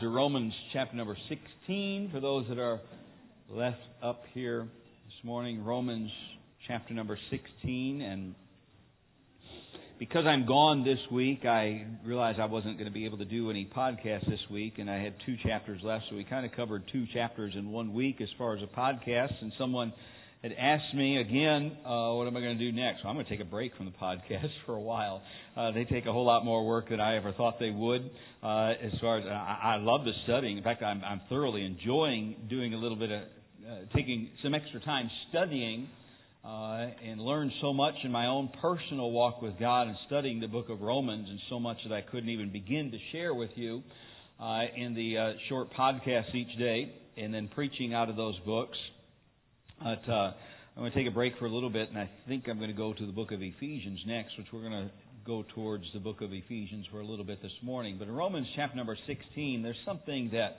to Romans chapter number 16. For those that are left up here this morning, Romans chapter number 16. And because I'm gone this week, I realized I wasn't going to be able to do any podcasts this week, and I had 2 chapters left, so we kind of covered 2 chapters in 1 week as far as a podcast. And someone had asked me again, what am I going to do next? Well, I'm going to take a break from the podcast for a while. They take a whole lot more work than I ever thought they would. As far as I love the studying. In fact, I'm thoroughly enjoying doing a little bit of taking some extra time studying and learn so much in my own personal walk with God and studying the book of Romans, and so much that I couldn't even begin to share with you in the short podcasts each day, and then preaching out of those books. But I'm going to take a break for a little bit, and I think I'm going to go to the book of Ephesians next, which we're going to go towards the book of Ephesians for a little bit this morning. But in Romans chapter number 16, there's something that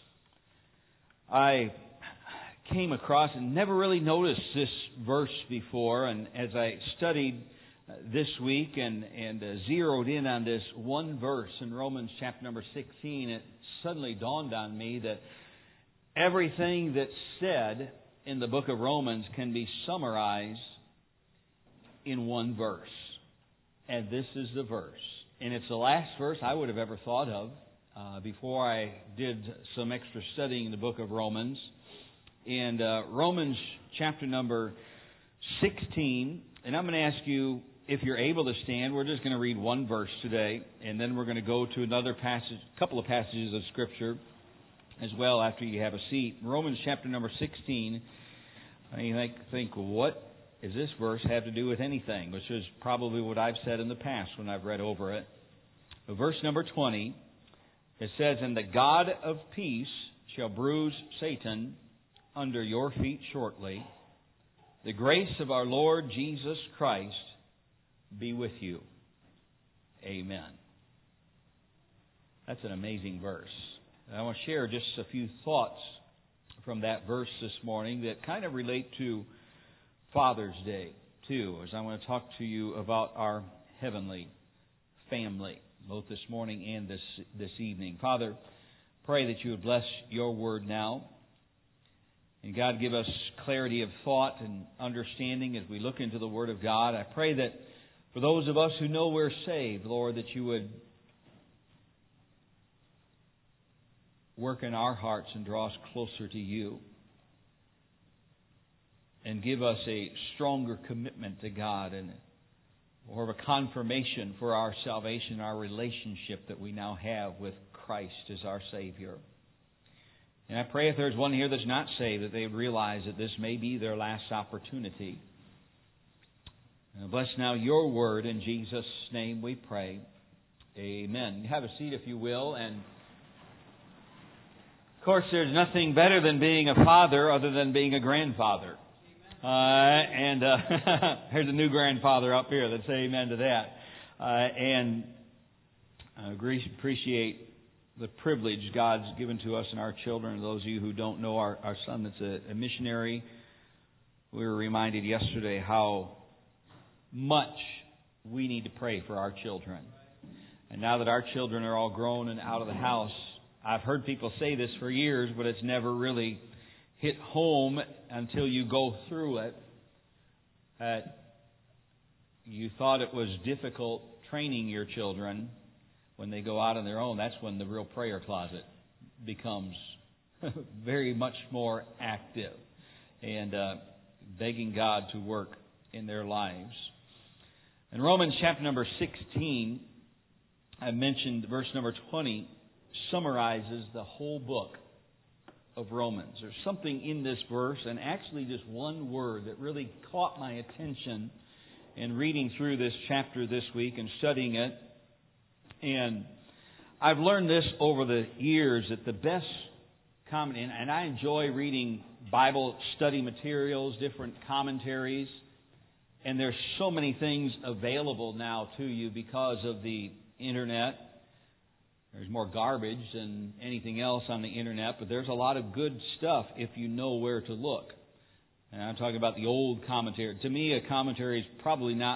I came across and never really noticed this verse before. And as I studied this week and zeroed in on this one verse in Romans chapter number 16, it suddenly dawned on me that everything that's said in the book of Romans can be summarized in one verse. And this is the verse. And it's the last verse I would have ever thought of before I did some extra studying in the book of Romans. And Romans chapter number 16. And I'm going to ask you, if you're able to stand, we're just going to read one verse today. And then we're going to go to another passage, couple of passages of Scripture as well after you have a seat. Romans chapter number 16. You think, what does this verse have to do with anything? Which is probably what I've said in the past when I've read over it. But verse number 20, it says, "And the God of peace shall bruise Satan under your feet shortly. The grace of our Lord Jesus Christ be with you. Amen." That's an amazing verse. And I want to share just a few thoughts from that verse this morning that kind of relate to Father's Day, too, as I want to talk to you about our heavenly family, both this morning and this evening. Father, pray that you would bless your word now. And God, give us clarity of thought and understanding as we look into the Word of God. I pray that for those of us who know we're saved, Lord, that you would work in our hearts and draw us closer to you. And give us a stronger commitment to God and more of a confirmation for our salvation, our relationship that we now have with Christ as our Savior. And I pray if there's one here that's not saved, that they would realize that this may be their last opportunity. And bless now your word. In Jesus' name we pray. Amen. Have a seat if you will. And of course, there's nothing better than being a father other than being a grandfather. Here's a new grandfather up here. Let's say amen to that. And I appreciate the privilege God's given to us and our children. And those of you who don't know our son that's a missionary, we were reminded yesterday how much we need to pray for our children. And now that our children are all grown and out of the house, I've heard people say this for years, but it's never really hit home until you go through it. You thought it was difficult training your children. When they go out on their own, that's when the real prayer closet becomes very much more active and begging God to work in their lives. In Romans chapter number 16, I mentioned verse number 20 summarizes the whole book of Romans. There's something in this verse, and actually just one word that really caught my attention in reading through this chapter this week and studying it. And I've learned this over the years that the best and I enjoy reading Bible study materials, different commentaries, and there's so many things available now to you because of the Internet. There's more garbage than anything else on the Internet, but there's a lot of good stuff if you know where to look. And I'm talking about the old commentary. To me, a commentary is probably not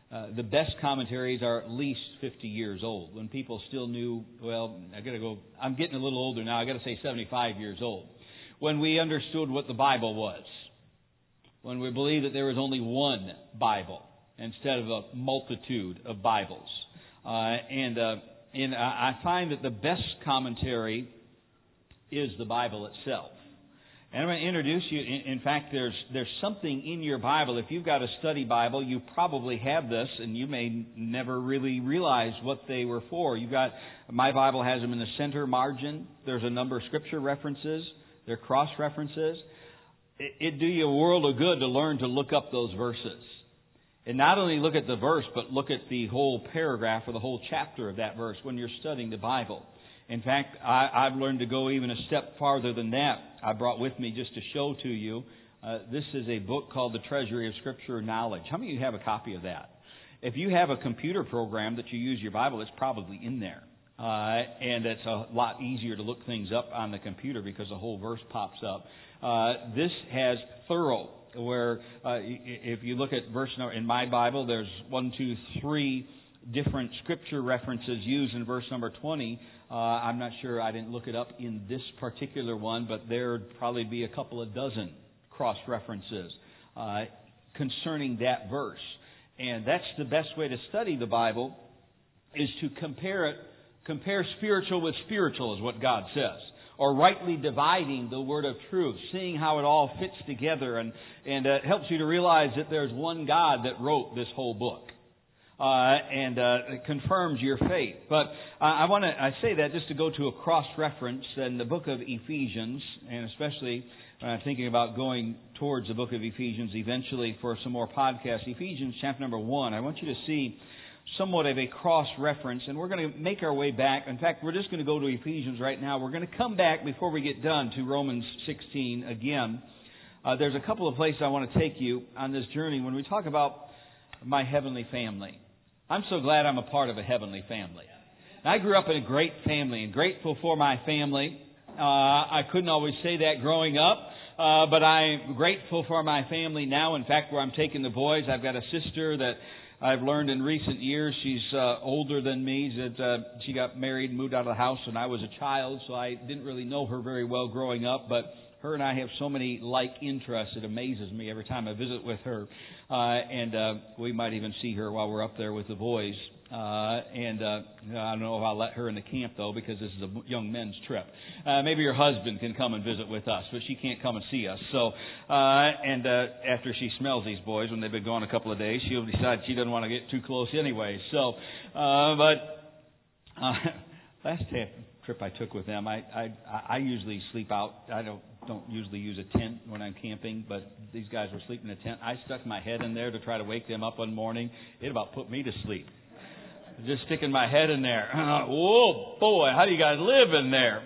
the best commentaries are at least 50 years old. When people still knew, I'm getting a little older now, I got to say 75 years old. When we understood what the Bible was. When we believed that there was only one Bible instead of a multitude of Bibles. And I find that the best commentary is the Bible itself. And I'm going to introduce you. In fact, there's something in your Bible. If you've got a study Bible, you probably have this, and you may never really realize what they were for. My Bible has them in the center margin. There's a number of Scripture references. They're cross references. It'd do you a world of good to learn to look up those verses. And not only look at the verse, but look at the whole paragraph or the whole chapter of that verse when you're studying the Bible. In fact, I've learned to go even a step farther than that. I brought with me just to show to you. This is a book called The Treasury of Scripture Knowledge. How many of you have a copy of that? If you have a computer program that you use your Bible, it's probably in there. And it's a lot easier to look things up on the computer because the whole verse pops up. This has thorough, where if you look at verse number, in my Bible, there's 3 different Scripture references used in verse number 20. I'm not sure, I didn't look it up in this particular one, but there'd probably be a couple of dozen cross-references concerning that verse. And that's the best way to study the Bible, is to compare spiritual with spiritual, is what God says. Or rightly dividing the word of truth, seeing how it all fits together, and it helps you to realize that there's one God that wrote this whole book. It confirms your faith. But I say that just to go to a cross-reference in the book of Ephesians, and especially when I'm thinking about going towards the book of Ephesians eventually for some more podcasts. Ephesians chapter number 1, I want you to see somewhat of a cross-reference, and we're going to make our way back. In fact, we're just going to go to Ephesians right now. We're going to come back before we get done to Romans 16 again. There's a couple of places I want to take you on this journey when we talk about my heavenly family. I'm so glad I'm a part of a heavenly family. I grew up in a great family and grateful for my family. I couldn't always say that growing up, but I'm grateful for my family now. In fact, where I'm taking the boys, I've got a sister that I've learned in recent years. She's older than me. She got married and moved out of the house when I was a child, so I didn't really know her very well growing up, but her and I have so many like interests, it amazes me every time I visit with her. We might even see her while we're up there with the boys. I don't know if I'll let her in the camp, though, because this is a young men's trip. Maybe your husband can come and visit with us, but she can't come and see us. So, after she smells these boys, when they've been gone a couple of days, she'll decide she doesn't want to get too close anyway. So, last trip I took with them, I usually sleep out. I don't usually use a tent when I'm camping, but these guys were sleeping in a tent. I stuck my head in there to try to wake them up one morning. It about put me to sleep. Just sticking my head in there. Whoa, boy, how do you guys live in there?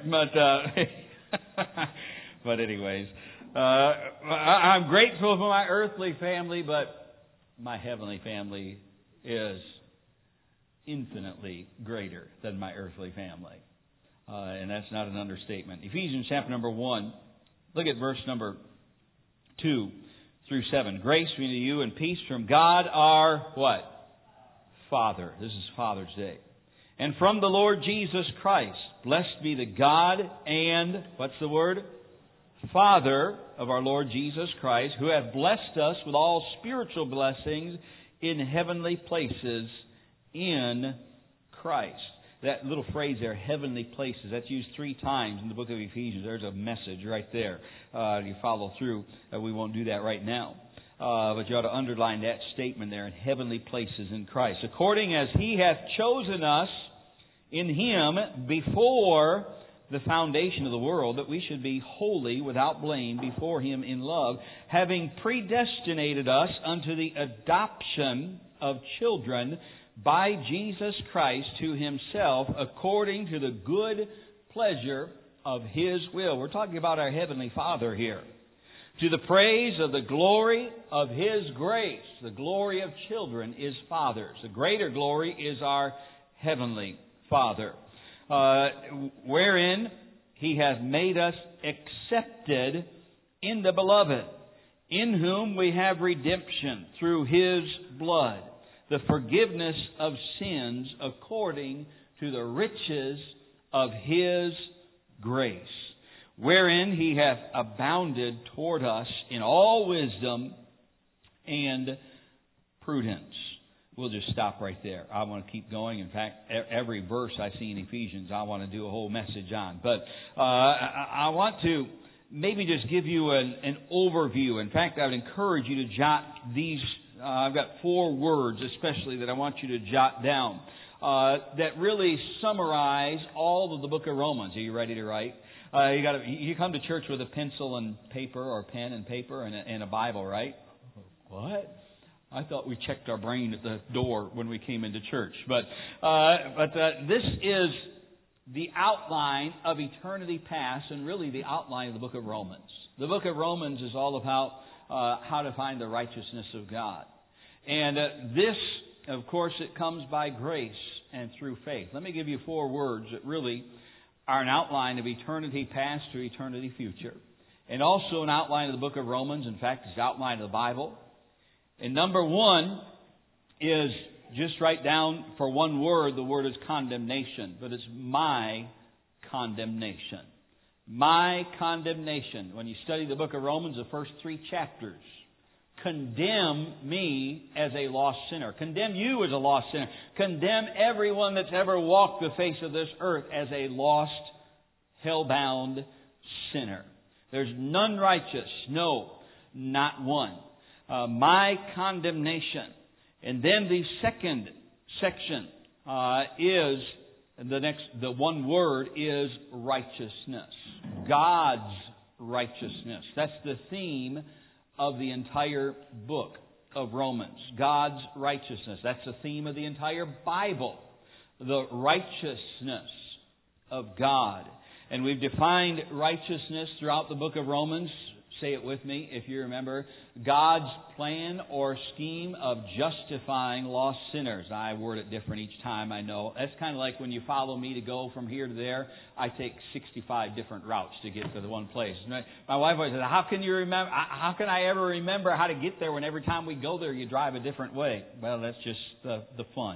But anyways, I'm grateful for my earthly family, but my heavenly family is infinitely greater than my earthly family. And that's not an understatement. Ephesians chapter number 1, look at verse number 2 through 7. Grace be to you and peace from God our what? Father. This is Father's Day. And from the Lord Jesus Christ. Blessed be the God and, what's the word? Father of our Lord Jesus Christ, who hath blessed us with all spiritual blessings in heavenly places in Christ. That little phrase there, heavenly places, that's used 3 times in the book of Ephesians. There's a message right there. You follow through. We won't do that right now. But you ought to underline that statement there, in heavenly places in Christ. According as He hath chosen us in Him before the foundation of the world, that we should be holy without blame before Him in love, having predestinated us unto the adoption of children by Jesus Christ to Himself, according to the good pleasure of His will. We're talking about our Heavenly Father here. To the praise of the glory of His grace. The glory of children is fathers. The greater glory is our Heavenly Father. Wherein He hath made us accepted in the Beloved, in whom we have redemption through His blood, the forgiveness of sins according to the riches of His grace, wherein He hath abounded toward us in all wisdom and prudence. We'll just stop right there. I want to keep going. In fact, every verse I see in Ephesians, I want to do a whole message on. But I want to maybe just give you an overview. In fact, I would encourage you to jot these. I've got 4 words especially that I want you to jot down that really summarize all of the book of Romans. Are you ready to write? You come to church with a pencil and paper, or pen and paper, and a Bible, right? What? I thought we checked our brain at the door when we came into church. But this is the outline of eternity past, and really the outline of the book of Romans. The book of Romans is all about how to find the righteousness of God. And this, of course, it comes by grace and through faith. Let me give you 4 words that really are an outline of eternity past to eternity future. And also an outline of the book of Romans. In fact, it's an outline of the Bible. And number 1 is, just write down for one word, the word is condemnation. But it's my condemnation. My condemnation. When you study the book of Romans, the first 3 chapters condemn me as a lost sinner. Condemn you as a lost sinner. Condemn everyone that's ever walked the face of this earth as a lost, hell-bound sinner. There's none righteous. No, not one. My condemnation. And then the second section is, the one word is righteousness. God's righteousness. That's the theme of the entire book of Romans. God's righteousness. That's the theme of the entire Bible. The righteousness of God. And we've defined righteousness throughout the book of Romans. Say it with me if you remember. God's plan or scheme of justifying lost sinners. I word it different each time, I know. That's kind of like when you follow me to go from here to there. I take 65 different routes to get to the one place. My wife always says, how can I ever remember how to get there when every time we go there you drive a different way? Well, that's just the fun.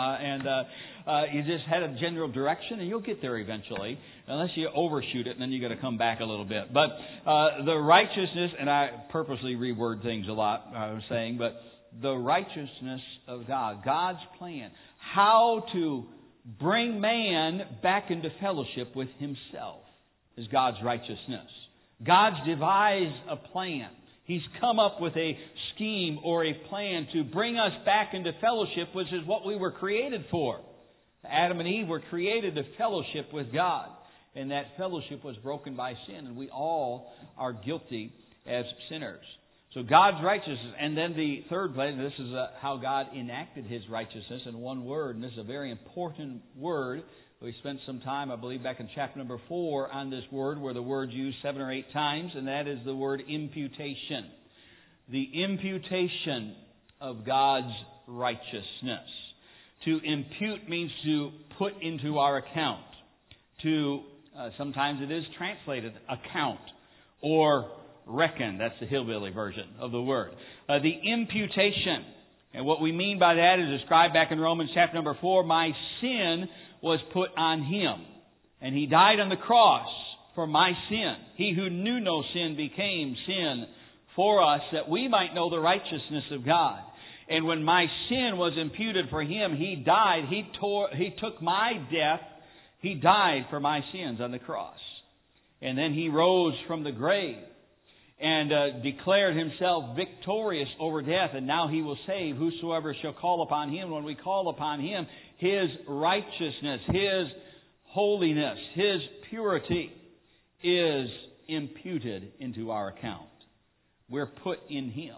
You just head a general direction and you'll get there eventually. Unless you overshoot it, and then you got to come back a little bit. But the righteousness, and I purposely reword things a lot, I was saying, but the righteousness of God, God's plan, how to bring man back into fellowship with Himself is God's righteousness. God's devised a plan. He's come up with a scheme or a plan to bring us back into fellowship, which is what we were created for. Adam and Eve were created to fellowship with God. And that fellowship was broken by sin. And we all are guilty as sinners. So God's righteousness. And then the third place, this is how God enacted His righteousness in one word. And this is a very important word. We spent some time, I believe, back in chapter number 4 on this word, where the word's used 7 or 8 times. And that is the word imputation. The imputation of God's righteousness. To impute means to put into our account. To sometimes it is translated account or reckon. That's the hillbilly version of the word. The imputation. And what we mean by that is described back in Romans chapter number 4. My sin was put on Him. And He died on the cross for my sin. He who knew no sin became sin for us, that we might know the righteousness of God. And when my sin was imputed for Him, He died. He took my death. He died for my sins on the cross. And then He rose from the grave and declared Himself victorious over death. And now He will save whosoever shall call upon Him. When we call upon Him, His righteousness, His holiness, His purity is imputed into our account. We're put in Him.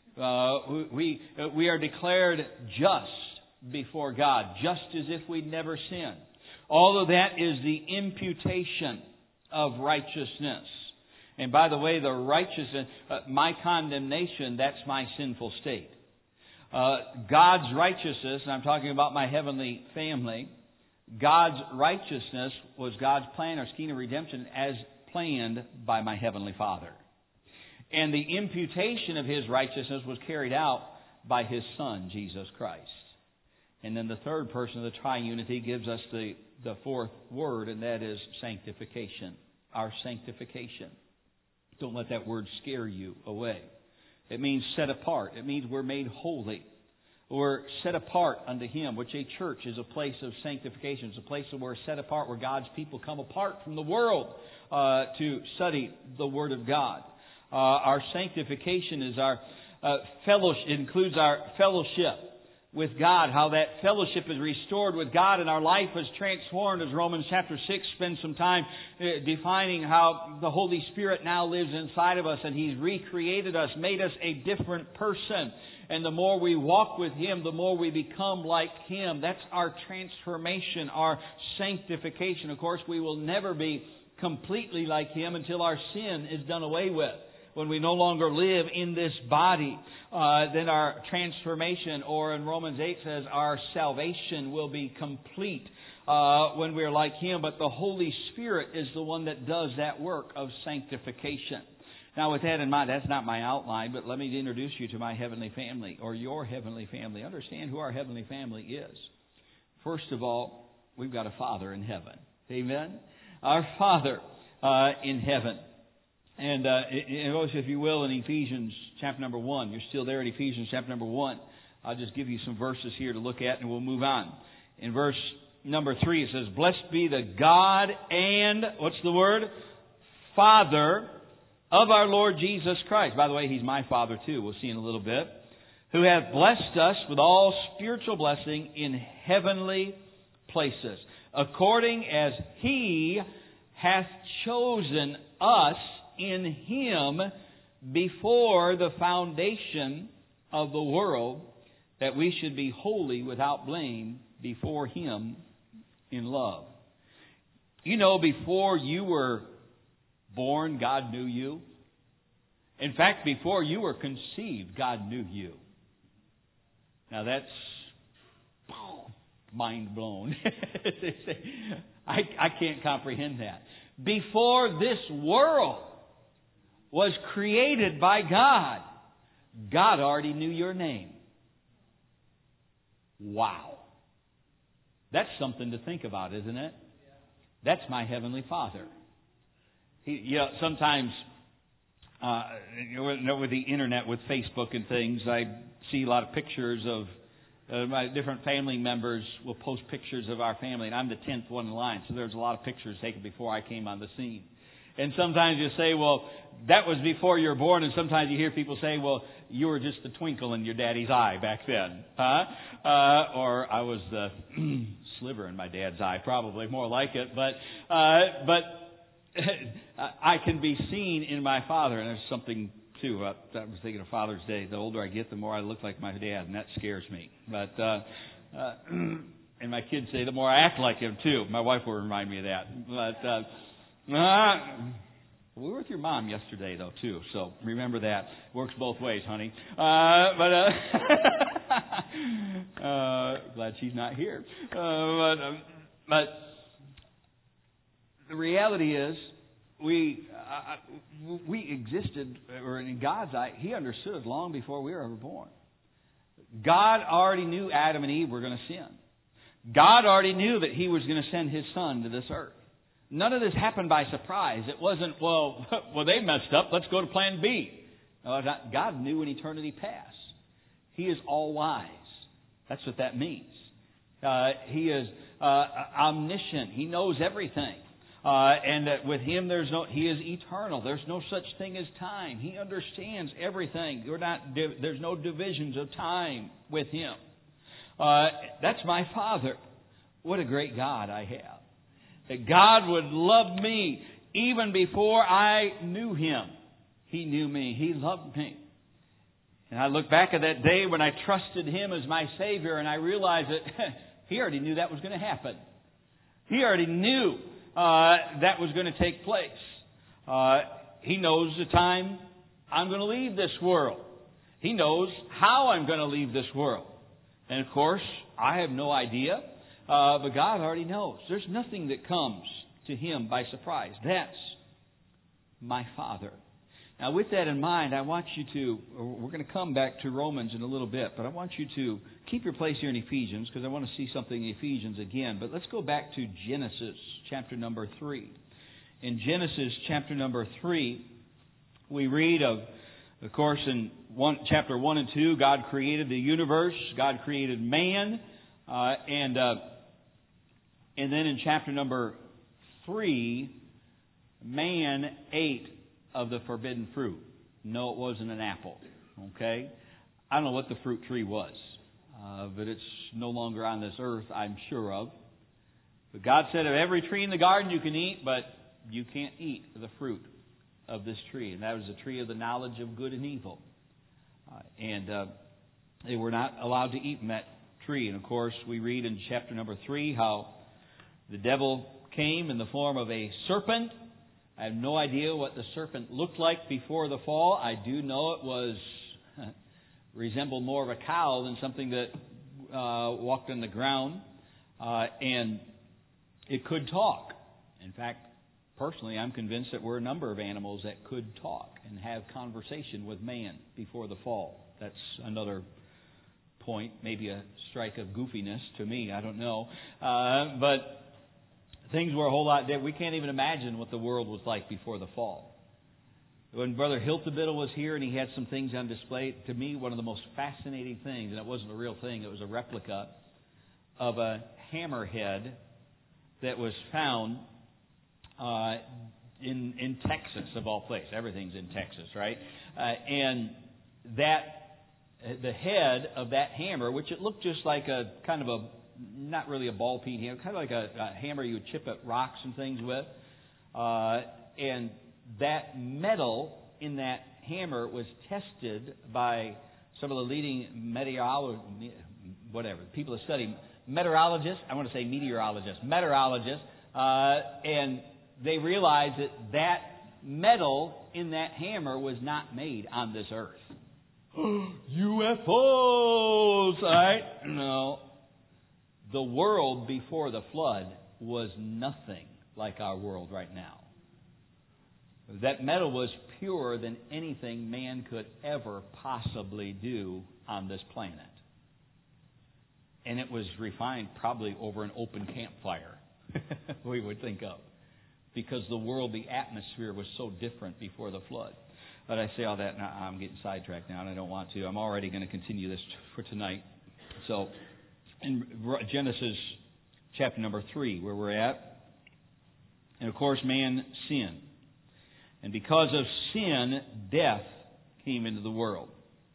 We are declared just before God, just as if we'd never sinned. All of that is the imputation of righteousness. And by the way, the righteousness, my condemnation, that's my sinful state. God's righteousness, and I'm talking about my heavenly family, God's righteousness was God's plan or scheme of redemption as planned by my heavenly Father. And the imputation of His righteousness was carried out by His Son, Jesus Christ. And then the third person of the triunity gives us the fourth word, and that is sanctification. Our sanctification. Don't let that word scare you away. It means set apart. It means we're made holy. We're set apart unto Him, which a church is a place of sanctification. It's a place where we're set apart, where God's people come apart from the world to study the Word of God. Our sanctification is our fellowship. It includes our fellowship with God, how that fellowship is restored with God and our life is transformed, as Romans chapter 6 spends some time defining how the Holy Spirit now lives inside of us and He's recreated us, made us a different person. And the more we walk with Him, the more we become like Him. That's our transformation, our sanctification. Of course, we will never be completely like Him until our sin is done away with. When we no longer live in this body, then our transformation, or in Romans 8 says, our salvation will be complete when we're like Him. But the Holy Spirit is the one that does that work of sanctification. Now, with that in mind, that's not my outline, but let me introduce you to my heavenly family, or your heavenly family. Understand who our heavenly family is. First of all, we've got a Father in heaven. Amen? Our Father in heaven. And if you will, in Ephesians chapter number 1, you're still there at Ephesians chapter number 1. I'll just give you some verses here to look at and we'll move on. In verse number 3 it says, "Blessed be the God and," what's the word? "Father of our Lord Jesus Christ." By the way, He's my Father too. We'll see in a little bit. "Who hath blessed us with all spiritual blessing in heavenly places, according as He hath chosen us in Him before the foundation of the world, that we should be holy without blame before Him in love." You know, before you were born, God knew you. In fact, before you were conceived, God knew you. Now that's mind blown. I can't comprehend that. Before this world was created by God, God already knew your name. Wow. That's something to think about, isn't it? That's my Heavenly Father. Sometimes, with the internet, with Facebook and things, I see a lot of pictures of my different family members will post pictures of our family, and I'm the 10th one in line, so there's a lot of pictures taken before I came on the scene. And sometimes you say, well, that was before you were born, and sometimes you hear people say, well, you were just the twinkle in your daddy's eye back then. Or I was the sliver in my dad's eye, probably, more like it. But I can be seen in my father, and there's something too. I was thinking of Father's Day. The older I get, the more I look like my dad, and that scares me. But and my kids say the more I act like him too. My wife will remind me of that. But we were with your mom yesterday though too, so remember that. Works both ways, honey. Glad she's not here. But the reality is, we existed, or in God's eye, He understood long before we were ever born. God already knew Adam and Eve were going to sin. God already knew that He was going to send His Son to this earth. None of this happened by surprise. It wasn't, well, they messed up, let's go to plan B. No, God knew in eternity past. He is all-wise. That's what that means. He is omniscient. He knows everything. And with Him, He is eternal. There's no such thing as time. He understands everything. There's no divisions of time with Him. That's my Father. What a great God I have. That God would love me even before I knew Him. He knew me. He loved me. And I look back at that day when I trusted Him as my Savior, and I realized that He already knew that was going to happen. He already knew that was going to take place. He knows the time I'm going to leave this world. He knows how I'm going to leave this world. And of course, I have no idea, but God already knows. There's nothing that comes to Him by surprise. That's my Father. Now, with that in mind, I want you to, we're going to come back to Romans in a little bit, but I want you to keep your place here in Ephesians, because I want to see something in Ephesians again. But let's go back to Genesis chapter number 3. In Genesis chapter number 3, we read of course, in chapter 1 and 2, God created the universe, God created man, and then in chapter number 3, man ate of the forbidden fruit. No, it wasn't an apple. Okay? I don't know what the fruit tree was, but it's no longer on this earth, I'm sure of. But God said, of every tree in the garden you can eat, but you can't eat the fruit of this tree. And that was the tree of the knowledge of good and evil. They were not allowed to eat from that tree. And of course, we read in chapter number 3 how the devil came in the form of a serpent. I have no idea what the serpent looked like before the fall. I do know it was resembled more of a cow than something that walked on the ground. And it could talk. In fact, personally, I'm convinced that we're a number of animals that could talk and have conversation with man before the fall. That's another point, maybe a strike of goofiness to me, I don't know. But things were a whole lot different. We can't even imagine what the world was like before the fall. When Brother Hiltebittle was here and he had some things on display, to me, one of the most fascinating things, and it wasn't a real thing, it was a replica of a hammerhead that was found in Texas, of all places. Everything's in Texas, right? And the head of that hammer, which it looked just like a kind of a, not really a ball peen hammer, kind of like a hammer you would chip at rocks and things with. And that metal in that hammer was tested by some of the leading people that study meteorologists. I want to say meteorologists. And they realized that metal in that hammer was not made on this earth. UFOs! Right? No. The world before the flood was nothing like our world right now. That metal was purer than anything man could ever possibly do on this planet. And it was refined probably over an open campfire, we would think of. Because the world, the atmosphere was so different before the flood. But I say all that, and I'm getting sidetracked now, and I don't want to. I'm already going to continue this for tonight. So, in Genesis chapter number 3, where we're at, and of course man sinned. And because of sin, death came into the world.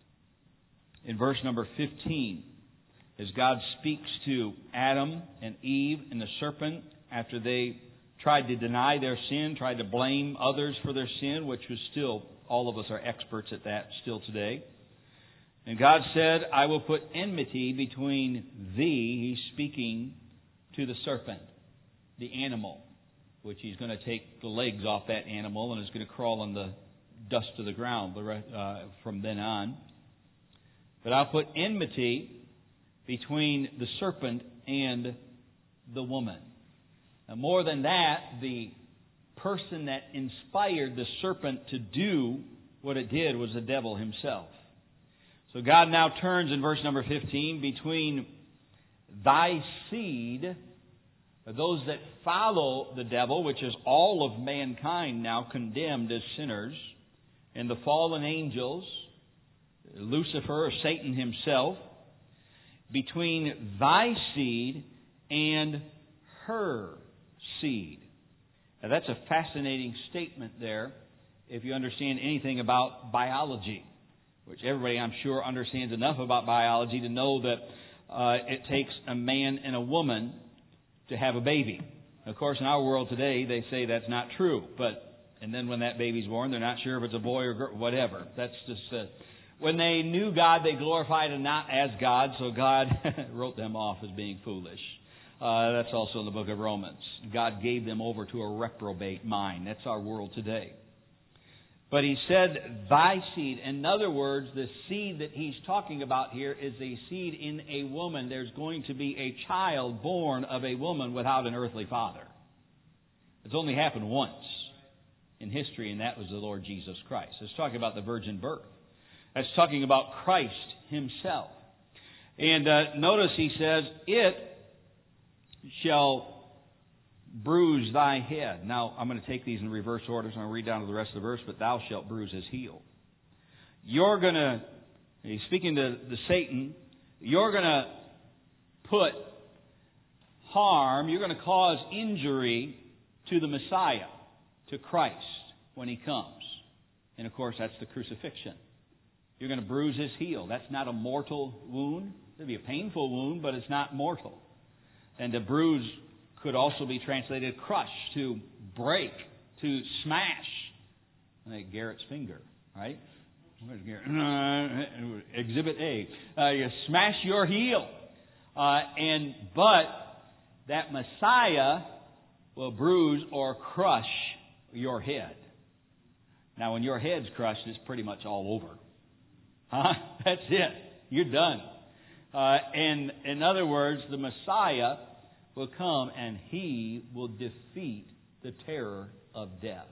In verse number 15, as God speaks to Adam and Eve and the serpent after they tried to deny their sin, tried to blame others for their sin, which was still, all of us are experts at that still today. And God said, I will put enmity between thee, He's speaking to the serpent, the animal, which He's going to take the legs off that animal and is going to crawl on the dust of the ground from then on. But I'll put enmity between the serpent and the woman. Now, more than that, the person that inspired the serpent to do what it did was the devil himself. So God now turns in verse number 15, between thy seed, those that follow the devil, which is all of mankind now condemned as sinners, and the fallen angels, Lucifer or Satan himself, between thy seed and her seed. Now that's a fascinating statement there if you understand anything about biology, which everybody I'm sure understands enough about biology to know that it takes a man and a woman to have a baby. Of course, in our world today, they say that's not true. And then when that baby's born, they're not sure if it's a boy or girl, whatever. That's just when they knew God, they glorified Him not as God, so God wrote them off as being foolish. That's also in the book of Romans. God gave them over to a reprobate mind. That's our world today. But He said, thy seed. In other words, the seed that He's talking about here is a seed in a woman. There's going to be a child born of a woman without an earthly father. It's only happened once in history, and that was the Lord Jesus Christ. It's talking about the virgin birth. That's talking about Christ Himself. And notice He says, it shall bruise thy head. Now, I'm going to take these in reverse order, so I'm going to read down to the rest of the verse, but thou shalt bruise his heel. You're going to, he's speaking to Satan, you're going to put harm, you're going to cause injury to the Messiah, to Christ, when He comes. And of course, that's the crucifixion. You're going to bruise His heel. That's not a mortal wound. It'll be a painful wound, but it's not mortal. And to bruise could also be translated crush, to break, to smash. Like Garrett's finger, right? Where's Garrett? Exhibit A. You smash your heel. But that Messiah will bruise or crush your head. Now, when your head's crushed, it's pretty much all over. That's it. You're done. And in other words, the Messiah will come and He will defeat the terror of death.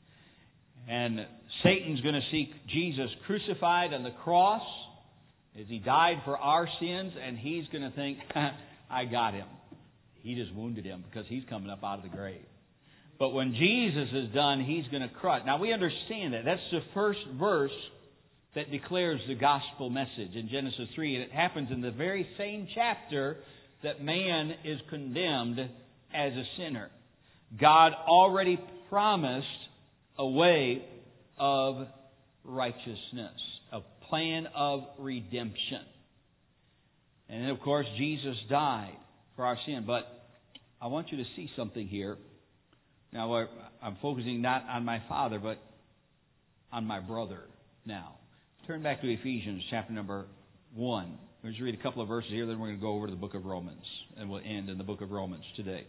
And Satan's going to seek Jesus crucified on the cross as He died for our sins, and he's going to think, I got him. He just wounded him because he's coming up out of the grave. But when Jesus is done, He's going to crush. Now we understand that. That's the first verse that declares the gospel message in Genesis 3. And it happens in the very same chapter that man is condemned as a sinner. God already promised a way of righteousness, a plan of redemption. And then, of course, Jesus died for our sin. But I want you to see something here. Now, I'm focusing not on my father, but on my brother now. Turn back to Ephesians chapter number 1. We'll just read a couple of verses here, then we're going to go over to the book of Romans. And we'll end in the book of Romans today.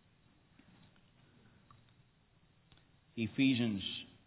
Ephesians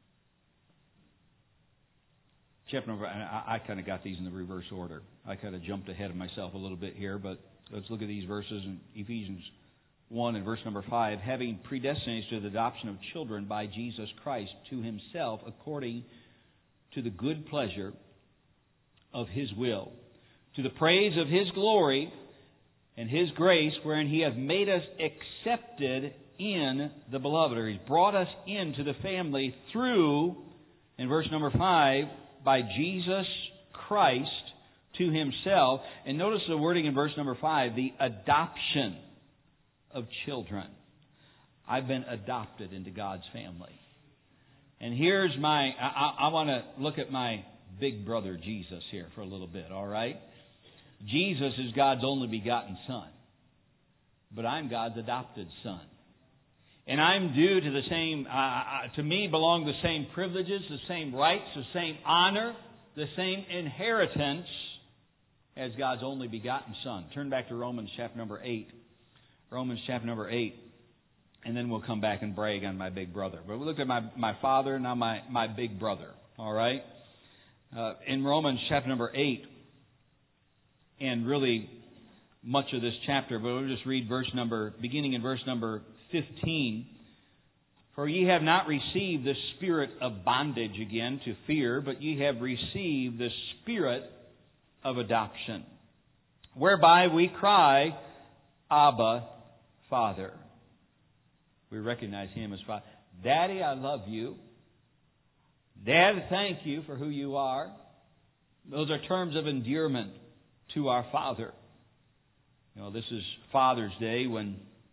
chapter number... I kind of got these in the reverse order. I kind of jumped ahead of myself a little bit here, but let's look at these verses in Ephesians 1 and verse number 5. Having predestinated to the adoption of children by Jesus Christ to Himself according to the good pleasure of His will, to the praise of His glory and His grace, wherein He hath made us accepted in the Beloved, or He's brought us into the family through, in verse number 5, by Jesus Christ to Himself. And notice the wording in verse number 5, the adoption of children. I've been adopted into God's family. And here's I want to look at my big brother Jesus here for a little bit, all right? Jesus is God's only begotten Son. But I'm God's adopted son. And I'm due to the same, to me belong the same privileges, the same rights, the same honor, the same inheritance as God's only begotten Son. Turn back to Romans chapter number 8. Romans chapter number 8. And then we'll come back and brag on my big brother. But we looked at my father, now my big brother. All right? In Romans chapter number 8, and really much of this chapter, but we'll just read beginning in verse number 15. For ye have not received the spirit of bondage again to fear, but ye have received the spirit of adoption, whereby we cry, Abba, Father. We recognize Him as Father. Daddy, I love you. Dad, thank you for who you are. Those are terms of endearment to our Father. You know, this is Father's Day when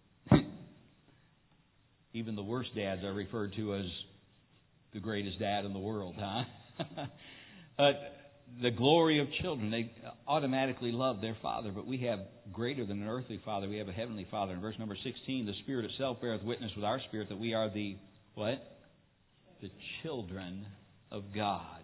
even the worst dads are referred to as the greatest dad in the world, huh? But the glory of children, they automatically love their father, but we have greater than an earthly father. We have a heavenly Father. In verse number 16, the Spirit itself beareth witness with our spirit that we are the, what? The children of God.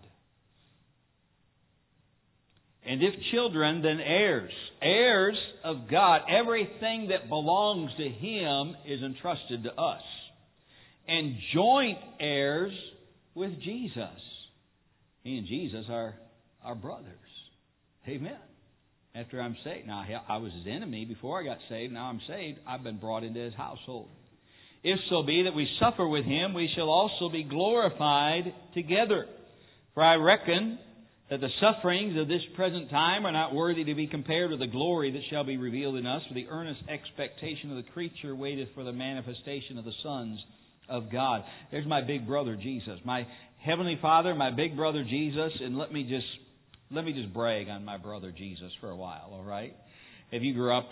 And if children, then heirs. Heirs of God. Everything that belongs to Him is entrusted to us. And joint heirs with Jesus. He and Jesus are our brothers. Amen. After I'm saved. Now, I was His enemy before I got saved. Now I'm saved. I've been brought into His household. If so be that we suffer with Him, we shall also be glorified together. For I reckon that the sufferings of this present time are not worthy to be compared with the glory that shall be revealed in us. For the earnest expectation of the creature waiteth for the manifestation of the sons of God. There's my big brother Jesus, my Heavenly Father, my big brother Jesus. And let me just brag on my brother Jesus for a while, all right? If you grew up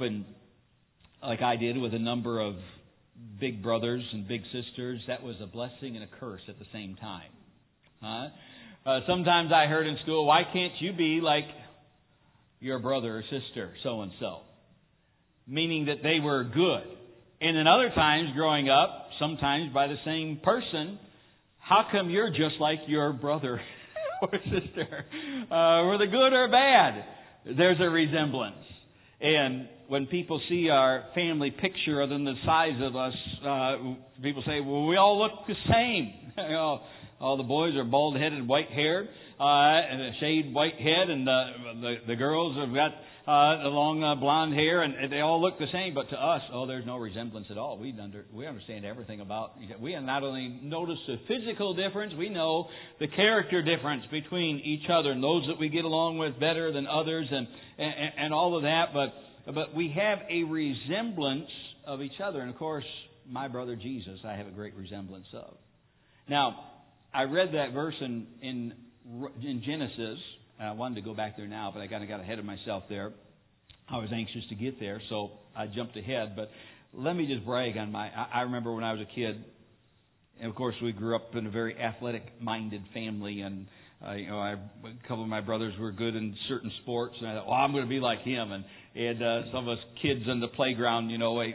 like I did with a number of big brothers and big sisters, that was a blessing and a curse at the same time. Huh? Sometimes I heard in school, why can't you be like your brother or sister, so-and-so? Meaning that they were good. And then other times growing up, sometimes by the same person, how come you're just like your brother or sister? Whether good or bad, there's a resemblance. And when people see our family picture other than the size of us, people say, well, we all look the same. All the boys are bald-headed, white-haired, and a shaved white head, and the girls have got the long blonde hair, and they all look the same. But to us, there's no resemblance at all. We understand everything about. We not only notice the physical difference, we know the character difference between each other, and those that we get along with better than others, and all of that. But we have a resemblance of each other, and of course, my brother Jesus, I have a great resemblance of. Now, I read that verse in Genesis. I wanted to go back there now, but I kind of got ahead of myself there. I was anxious to get there, so I jumped ahead. But let me just brag on I remember when I was a kid, and of course we grew up in a very athletic-minded family, and a couple of my brothers were good in certain sports, and I thought, I'm going to be like him. And some of us kids on the playground,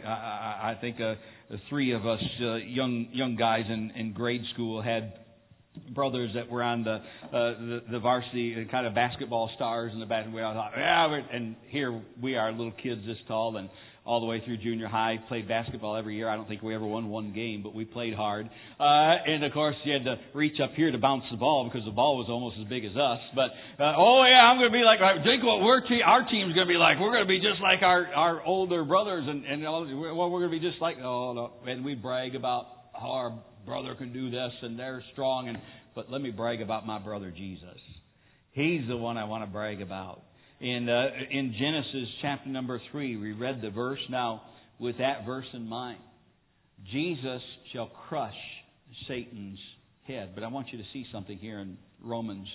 I think the three of us young guys in grade school had brothers that were on the varsity kind of basketball stars in the basketball. I thought, and here we are, little kids this tall, and all the way through junior high, played basketball every year. I don't think we ever won one game, but we played hard. And of course, you had to reach up here to bounce the ball because the ball was almost as big as us. But I'm going to be like, think what our team's going to be like. We're going to be just like our older brothers, and we're going to be just like. And we brag about how our brother can do this, and they're strong. But let me brag about my brother Jesus. He's the one I want to brag about. In Genesis chapter number 3, we read the verse. Now, with that verse in mind, Jesus shall crush Satan's head. But I want you to see something here in Romans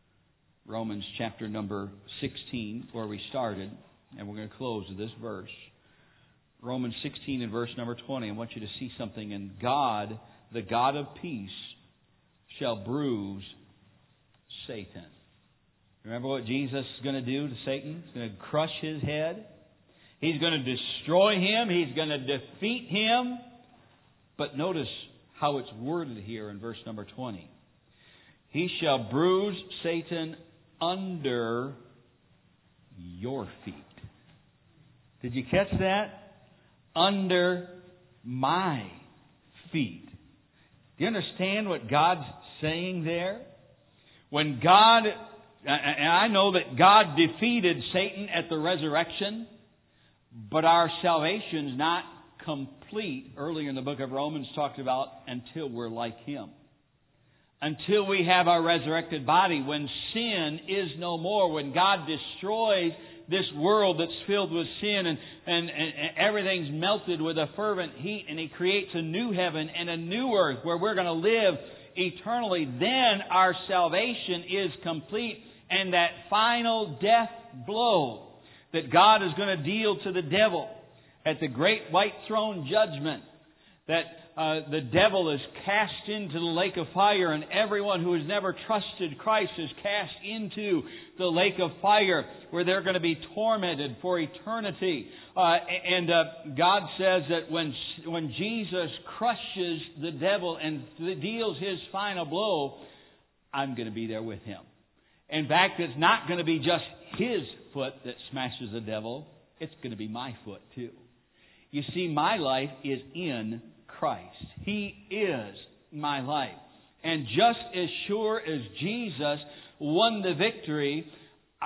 chapter number 16, where we started, and we're going to close with this verse. Romans 16 and verse number 20. I want you to see something. And God, the God of peace, shall bruise Satan. Remember what Jesus is going to do to Satan? He's going to crush his head. He's going to destroy him. He's going to defeat him. But notice how it's worded here in verse number 20. He shall bruise Satan under your feet. Did you catch that? Under my feet. Do you understand what God's saying there? When God, and I know that God defeated Satan at the resurrection, but our salvation's not complete. Earlier in the book of Romans talked about until we're like Him. Until we have our resurrected body, when sin is no more, when God destroys this world that's filled with sin and everything's melted with a fervent heat, and He creates a new heaven and a new earth where we're going to live eternally, then our salvation is complete. And that final death blow that God is going to deal to the devil at the great white throne judgment, that the devil is cast into the lake of fire, and everyone who has never trusted Christ is cast into the lake of fire, where they're going to be tormented for eternity. God says that when Jesus crushes the devil and deals His final blow, I'm going to be there with Him. In fact, it's not going to be just His foot that smashes the devil. It's going to be my foot too. You see, my life is in Christ. He is my life. And just as sure as Jesus won the victory,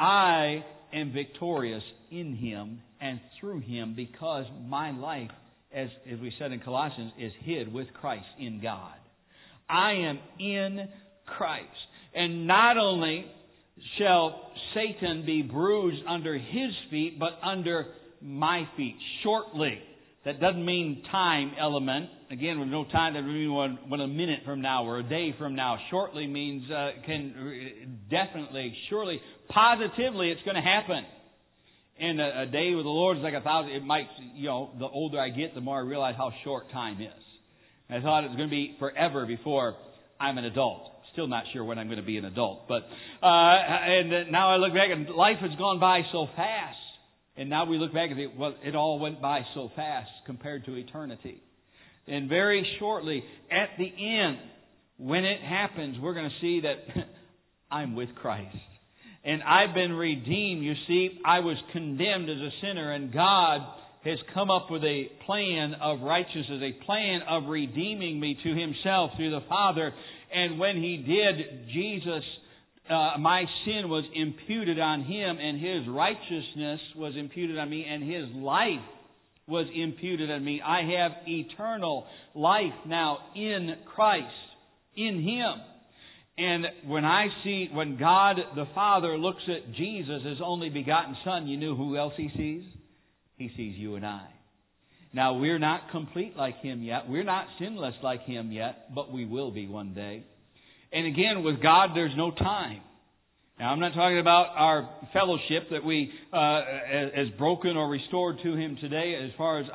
I am victorious in Him and through Him, because my life as we said in Colossians, is hid with Christ in God. I am in Christ. And not only shall Satan be bruised under his feet, but under my feet shortly. That doesn't mean time element. Again, with no time, that would mean a minute from now or a day from now. Shortly means can definitely, surely, positively it's going to happen. And a day with the Lord is like 1,000. It might, the older I get, the more I realize how short time is. And I thought it was going to be forever before I'm an adult. Still not sure when I'm going to be an adult. But and now I look back and life has gone by so fast. And now we look back and think, well, it all went by so fast compared to eternity. And very shortly, at the end, when it happens, we're going to see that I'm with Christ. And I've been redeemed. You see, I was condemned as a sinner, and God has come up with a plan of righteousness, a plan of redeeming me to Himself through the Father. And when He did, Jesus, my sin was imputed on Him, and His righteousness was imputed on me, and His life was imputed on me. I have eternal life now in Christ, in Him. And when God the Father looks at Jesus, His only begotten Son, you know who else He sees? He sees you and I. Now, we're not complete like Him yet. We're not sinless like Him yet, but we will be one day. And again, with God, there's no time. Now, I'm not talking about our fellowship that we, as broken or restored to Him today, as far as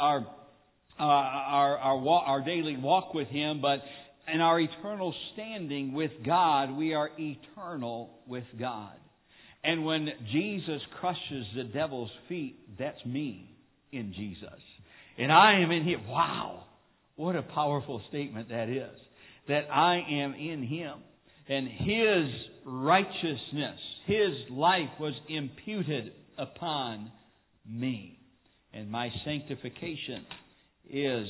our daily walk with Him, but in our eternal standing with God, we are eternal with God. And when Jesus crushes the devil's feet, that's me in Jesus. And I am in Him. Wow! What a powerful statement that is. That I am in Him. And His righteousness, His life was imputed upon me. And my sanctification is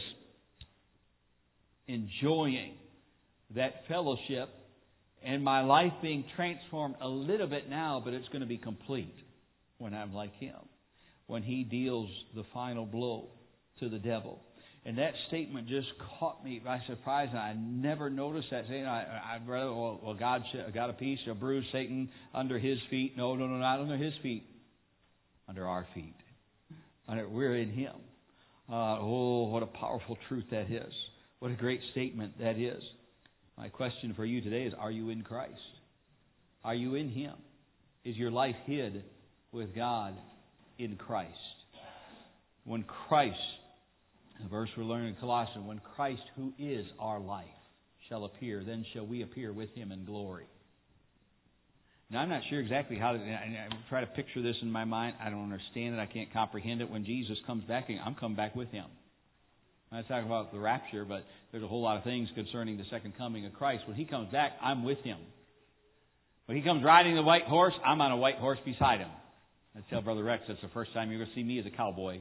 enjoying that fellowship and my life being transformed a little bit now, but it's going to be complete when I'm like Him. When He deals the final blow to the devil. And that statement just caught me by surprise. And I never noticed that. Saying, I'd rather, God got a piece, a bruise Satan under His feet. No, not under His feet. Under our feet. We're in Him. What a powerful truth that is. What a great statement that is. My question for you today is, are you in Christ? Are you in Him? Is your life hid with God in Christ? When Christ, the verse we're learning in Colossians, when Christ, who is our life, shall appear, then shall we appear with Him in glory. Now, I'm not sure exactly how to... I try to picture this in my mind. I don't understand it. I can't comprehend it. When Jesus comes back, I'm coming back with Him. I'm not talking about the rapture, but there's a whole lot of things concerning the second coming of Christ. When He comes back, I'm with Him. When He comes riding the white horse, I'm on a white horse beside Him. I tell Brother Rex that's the first time you're going to see me as a cowboy.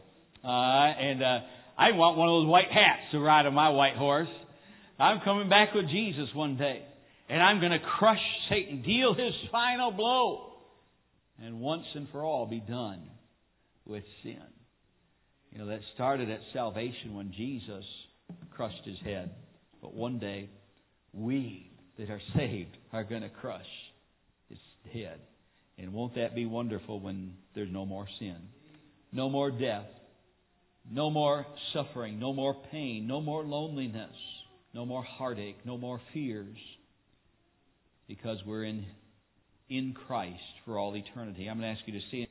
I want one of those white hats to ride on my white horse. I'm coming back with Jesus one day. And I'm going to crush Satan, deal his final blow, and once and for all be done with sin. That started at salvation when Jesus crushed His head. But one day, we that are saved are going to crush His head. And won't that be wonderful when there's no more sin, no more death, no more suffering, no more pain, no more loneliness, no more heartache, no more fears, because we're in Christ for all eternity. I'm going to ask you to see